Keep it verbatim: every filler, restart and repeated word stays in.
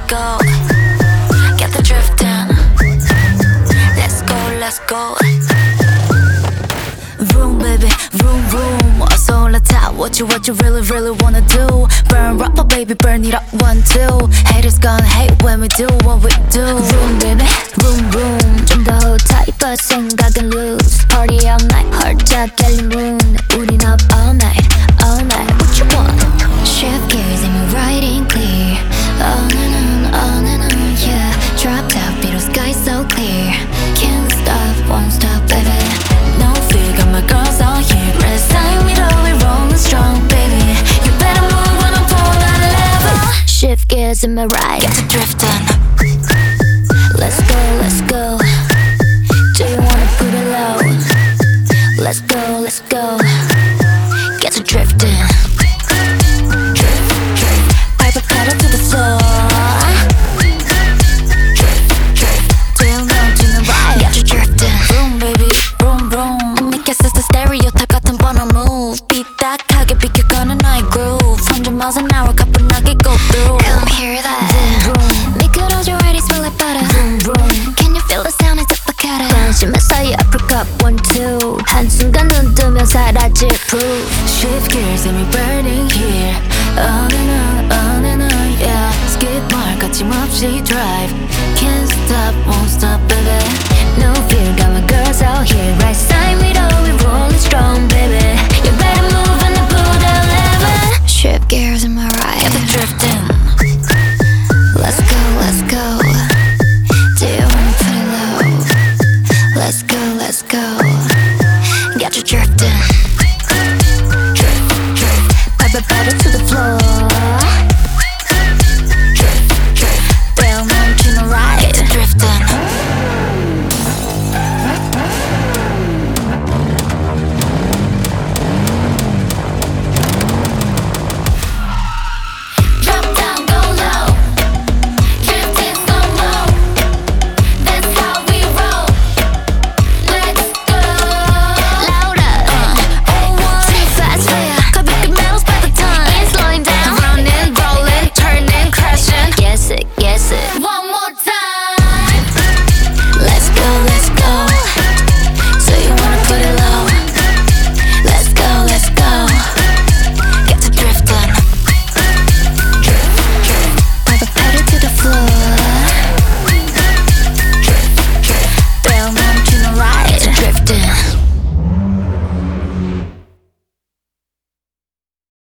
go. Get the drift in. Let's go, let's go. Vroom baby, vroom vroom. 어서 올라타. What you what you really really wanna do? Burn rubber baby, burn it up one two. Haters gonna hate when we do what we do. Vroom baby, vroom vroom. 좀 더 tight but 생각은 loose. Party all night, 활짝 열린 문. 우린 up all night, all night. What you want? Shift gears and we're riding clear. On and on, on and on, yeah. Dropped out, beetle sky so clear. Can't stop, won't stop, baby. No fear, got my girls all here. Rest time, we know we're rolling strong, baby. You better move when I'm pulling on a level. Shift gears in my ride. Get to drifting. Let's go, let's go. Do you wanna put it low? Let's go, let's go. Get to drifting. Drift, drift. 밟아 pedal to the floor. Drift, drift. 뛰어넘치는 ride. Get to drifting. Vroom baby, vroom vroom. 느꼈어 the stereotype 같은 번호 move. 삐딱하게 비켜가는 나의 groove. one hundred miles an hour.